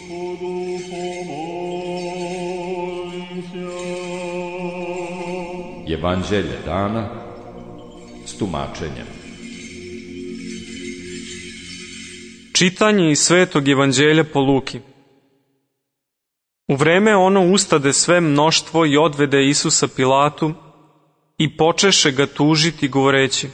Evanđelje dana s tumačenjem. Čitanje iz Svetog Evanđelja po Luki. U vreme ono ustade sve mnoštvo i odvede Isusa Pilatu i počeše ga tužiti govoreći: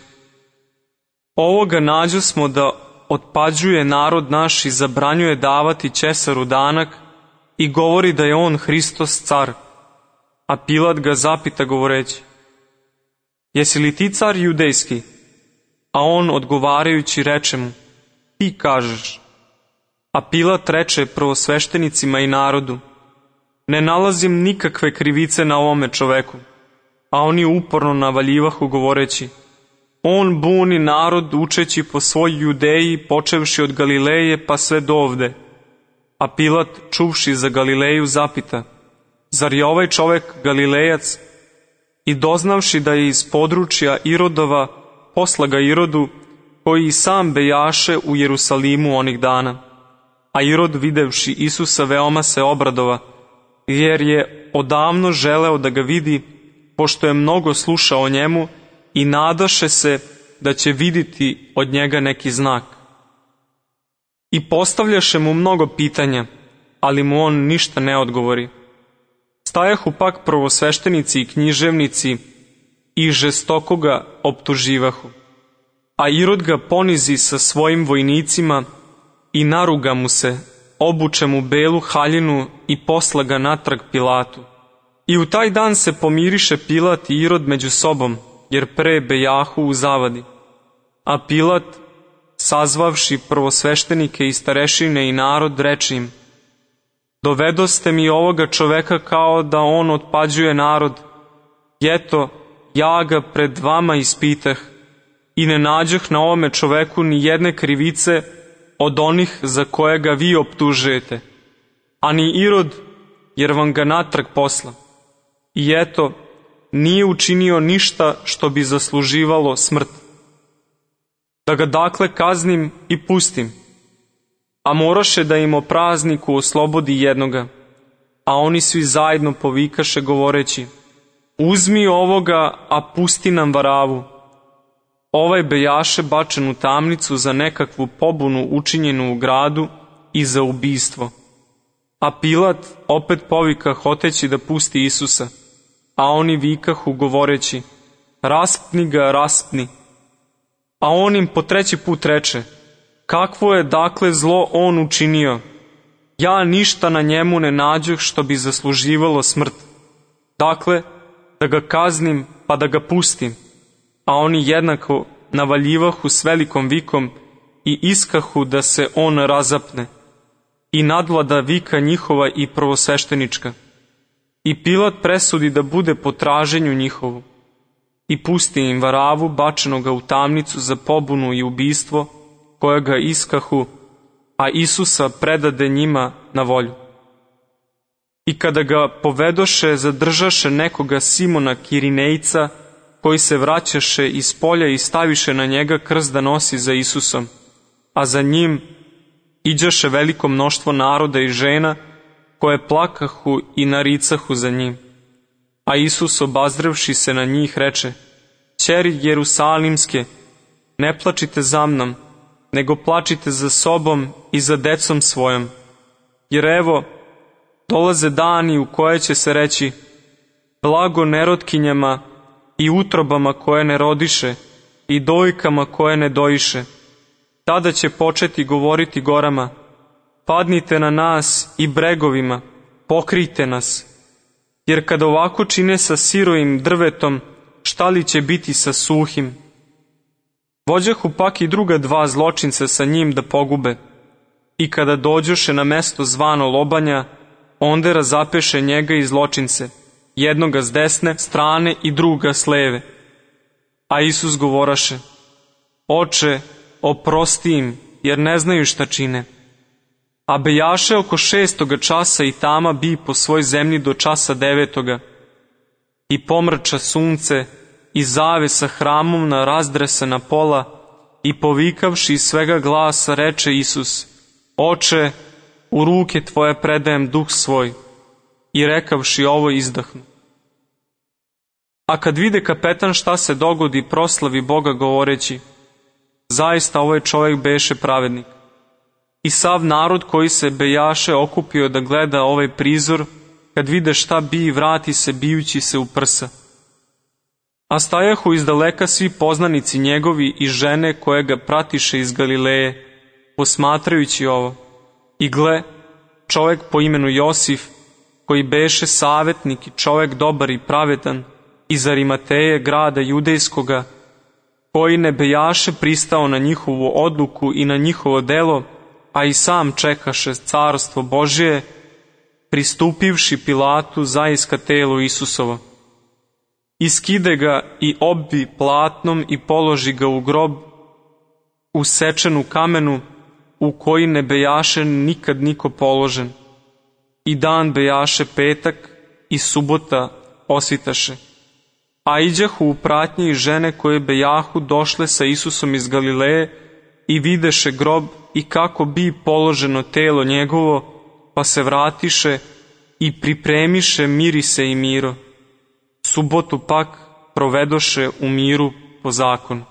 Ovoga nađosmo da otpađuje narod naš i zabranjuje davati Ćesaru danak i govori da je on Hristos car. A Pilat ga zapita govoreći: Jesi li ti car judejski? A on odgovarajući reče mu: Ti kažeš. A Pilat reče prvosveštenicima i narodu: Ne nalazim nikakve krivice na ovome čoveku. A oni uporno navaljivahu govoreći: On buni narod učeći po svoj Judeji, počevši od Galileje pa sve do ovde. A Pilat, čuvši za Galileju, zapita: Zar je ovaj čovek Galilejac? I doznavši da je iz područja Irodova, posla ga Irodu, koji i sam bejaše u Jerusalimu onih dana. A Irod, videvši Isusa, veoma se obradova, jer je odavno želeo da ga vidi, pošto je mnogo slušao o njemu, i nadaše se da će vidjeti od njega neki znak. I postavljaše mu mnogo pitanja, ali mu on ništa ne odgovori. Stajahu pak prvosveštenici i književnici i žestoko ga optuživahu. A Irod ga ponizi sa svojim vojnicima i naruga mu se, obuče mu belu haljinu i posla ga natrag Pilatu. I u taj dan se pomiriše Pilat i Irod među sobom, jer pre bejahu u zavadi. A Pilat, sazvavši prvosveštenike i starešine i narod, reče im: Dovedoste mi ovoga čoveka kao da on otpađuje narod. I eto, ja ga pred vama ispitah i ne nađoh na ovome čoveku ni jedne krivice od onih za koje ga vi optužujete, a ni Irod, jer vam ga natrag posla. I eto, nije učinio ništa što bi zasluživalo smrt. Da ga dakle kaznim i pustim. A moraše da im o prazniku oslobodi jednoga. A oni svi zajedno povikaše govoreći: Uzmi ovoga, a pusti nam Varavu. Ovaj bejaše bačen u tamnicu za nekakvu pobunu učinjenu u gradu i za ubistvo. A Pilat opet povika hoteći da pusti Isusa. A oni vikahu govoreći: Raspni ga, raspni. A on im po treći put reče: Kakvo je dakle zlo on učinio? Ja ništa na njemu ne nađoh što bi zasluživalo smrt. Dakle, da ga kaznim pa da ga pustim. A oni jednako navaljivahu s velikom vikom i iskahu da se on razapne. I nadvlada vika njihova i prvosveštenička. I Pilat presudi da bude po traženju njihovu. I pusti im Varavu, bačenoga u tamnicu za pobunu i ubistvo, koja ga iskahu, a Isusa predade njima na volju. I kada ga povedoše, zadržaše nekoga Simona Kirinejca, koji se vraćaše iz polja i staviše na njega krst da nosi za Isusom, a za njim iđaše veliko mnoštvo naroda i žena, koje plakahu i naricahu za njim. A Isus, obazrevši se na njih, reče: Ćeri Jerusalimske, ne plačite za mnom, nego plačite za sobom i za decom svojom. Jer evo, dolaze dani u koje će se reći: Blago nerotkinjama i utrobama koje ne rodiše i dojkama koje ne dojiše. Tada će početi govoriti gorama: Padnite na nas, i bregovima, pokrijte nas. Jer kad ovako čine sa sirovim drvetom, šta li će biti sa suhim? Vođahu pak i druga dva zločinca sa njim da pogube. I kada dođoše na mesto zvano Lobanja, onda razapeše njega i zločince, jednoga s desne strane i druga s leve. A Isus govoraše: Oče, oprosti im, jer ne znaju šta čine. A bejaše oko 6. časa i tama bi po svoj zemlji do časa 9. I pomrča sunce i zavesa hramom na razdresana pola, i povikavši iz svega glasa reče Isus: Oče, u ruke tvoje predajem duh svoj, i rekavši ovo izdahnu. A kad vide kapetan šta se dogodi, proslavi Boga govoreći, zaista ovaj čovjek beše pravednik. I sav narod koji se bejaše okupio da gleda ovaj prizor, kad vide šta bi, vrati se bijući se u prsa. A stajahu izdaleka svi poznanici njegovi i žene koje ga pratiše iz Galileje, posmatrajući ovo. I gle, čovjek po imenu Josif, koji beše savetnik i čovjek dobar i pravedan, iz Arimateje, grada judejskoga, koji ne bejaše pristao na njihovu odluku i na njihovo delo, a i sam čekaše carstvo Božije, pristupivši Pilatu, zaiska telo Isusovo. Iskide ga i obvi platnom i položi ga u grob, usečen u kamenu, u koji ne bejaše nikad niko položen. I dan bejaše petak i subota osvitaše. A iđahu u pratnji žene koje bejahu došle sa Isusom iz Galileje i videše grob i kako bi položeno telo njegovo, pa se vratiše i pripremiše mirise i miro. Subotu pak provedoše u miru po zakonu.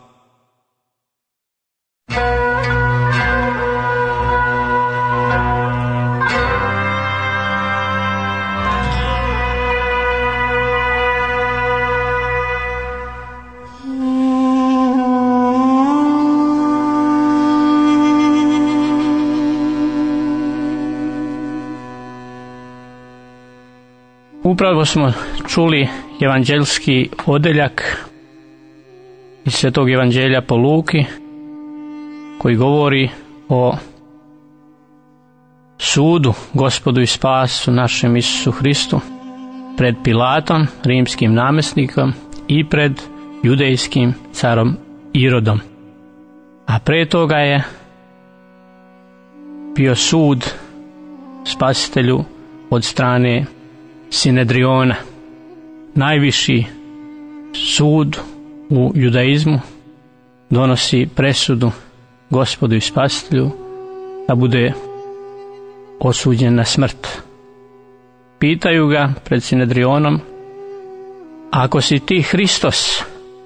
Upravo smo čuli evanđeljski odeljak iz Svetog evanđelja po Luki, koji govori o sudu Gospodu i spasu našem Isusu Hristu pred Pilatom, rimskim namjesnikom, i pred judejskim carom Irodom. A pre toga je bio sud spasitelju od strane Sinedriona. Najviši sud u judaizmu donosi presudu Gospodu i spasitelju da bude osuđen na smrt. Pitaju ga pred Sinedrionom, ako si ti Hristos,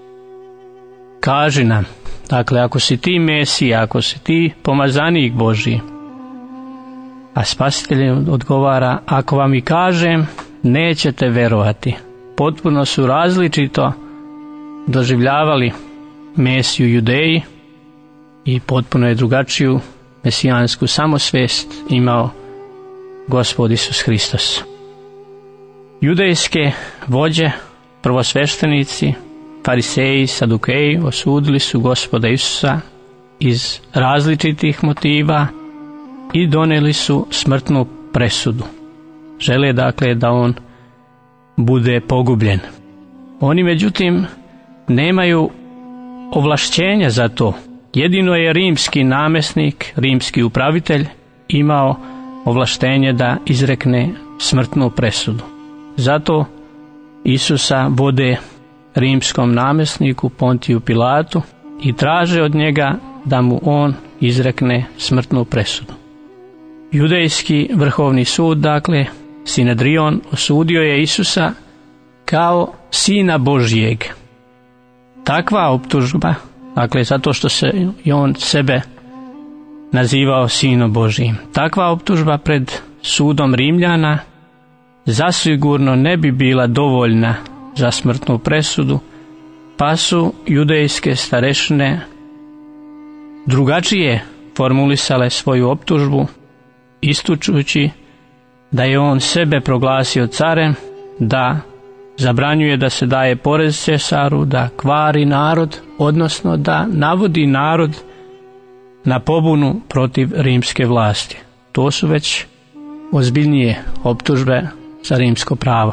kaži nam, dakle ako si ti Mesija, ako si ti pomazanik Božji. A spasitelj odgovara, ako vam i kažem, nećete verovati. Potpuno su različito doživljavali Mesiju Judeji i potpuno je drugačiju mesijansku samosvest imao Gospod Isus Hristos. Judejske vođe, prvosveštenici, fariseji, sadukeji osudili su Gospoda Isusa iz različitih motiva i donijeli su smrtnu presudu. Žele dakle da on bude pogubljen. Oni međutim nemaju ovlašćenja za to. Jedino je rimski namjesnik, rimski upravitelj imao ovlaštenje da izrekne smrtnu presudu. Zato Isusa vode rimskom namjesniku Pontiju Pilatu i traže od njega da mu on izrekne smrtnu presudu. Judejski vrhovni sud, dakle, Sinedrion, osudio je Isusa kao Sina Božijeg. Takva optužba, dakle, zato što se i on sebe nazivao Sinom Božijim, takva optužba pred sudom Rimljana zasigurno ne bi bila dovoljna za smrtnu presudu, pa su judejske starešine drugačije formulisale svoju optužbu, ističući da je on sebe proglasio carem, da zabranjuje da se daje porez Cesaru, da kvari narod, odnosno da navodi narod na pobunu protiv rimske vlasti. To su već ozbiljnije optužbe za rimsko pravo.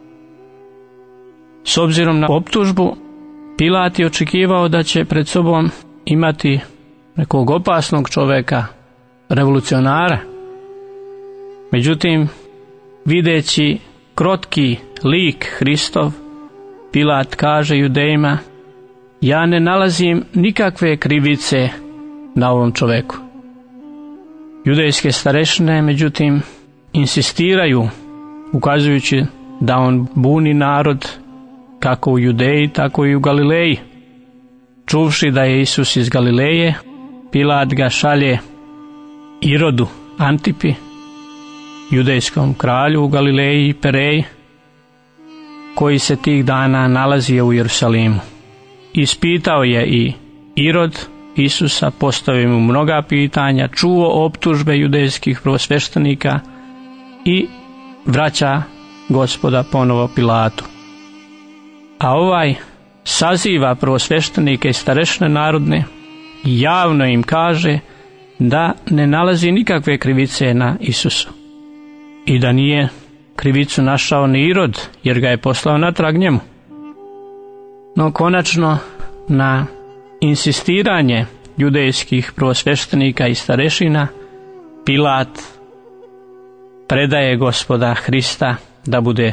S obzirom na optužbu, Pilat je očekivao da će pred sobom imati nekog opasnog čovjeka, revolucionara. Međutim, videći krotki lik Hristov, Pilat kaže Judejima, ja ne nalazim nikakve krivice na ovom čovjeku. Judejske starešine, međutim, insistiraju, ukazujući da on buni narod kako u Judeji, tako i u Galileji. Čuvši da je Isus iz Galileje, Pilat ga šalje Irodu Antipi, judejskom kralju u Galileji i Pereji, koji se tih dana nalazio u Jerusalimu. Ispitao je i Irod Isusa, postavio mu mnoga pitanja, čuo optužbe judejskih prvosveštenika i vraća Gospoda ponovo Pilatu. A ovaj saziva prvosveštenike i starešine narodne i javno im kaže da ne nalazi nikakve krivice na Isusu i da nije krivicu našao ni Irod, jer ga je poslao natrag njemu. No konačno, na insistiranje judejskih prvosveštenika i starešina, Pilat predaje Gospoda Hrista da bude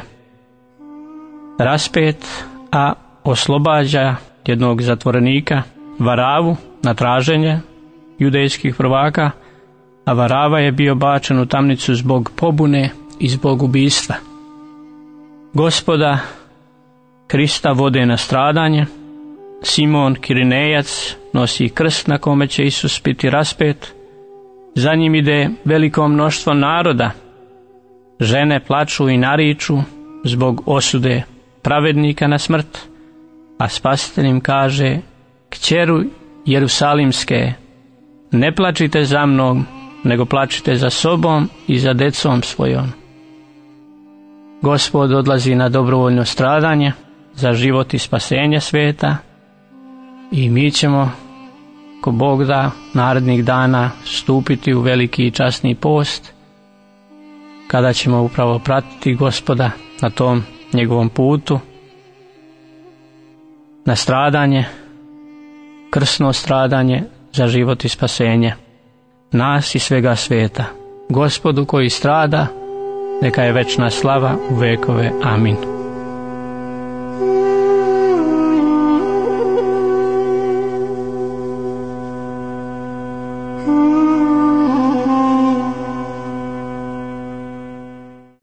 raspet, a oslobađa jednog zatvorenika, Varavu, na traženje judejskih prvaka, a Varava je bio bačen u tamnicu zbog pobune i zbog ubistva. Gospoda Hrista vode na stradanje, Simon Kirinejac nosi krst na kome će Isus biti raspet, za njim ide veliko mnoštvo naroda, žene plaču i nariču zbog osude pravednika na smrt, a Spasitelj im kaže: kćeru Jerusalimske, ne plačite za mnom, nego plačite za sobom i za decom svojom. Gospod odlazi na dobrovoljno stradanje za život i spasenje sveta i mi ćemo, ko Bog da, narednih dana stupiti u veliki i časni post, kada ćemo upravo pratiti Gospoda na tom njegovom putu, na stradanje, krsno stradanje za život i spasenje nas i svega sveta. Gospodu koji strada, neka je večna slava u vekove. Amin.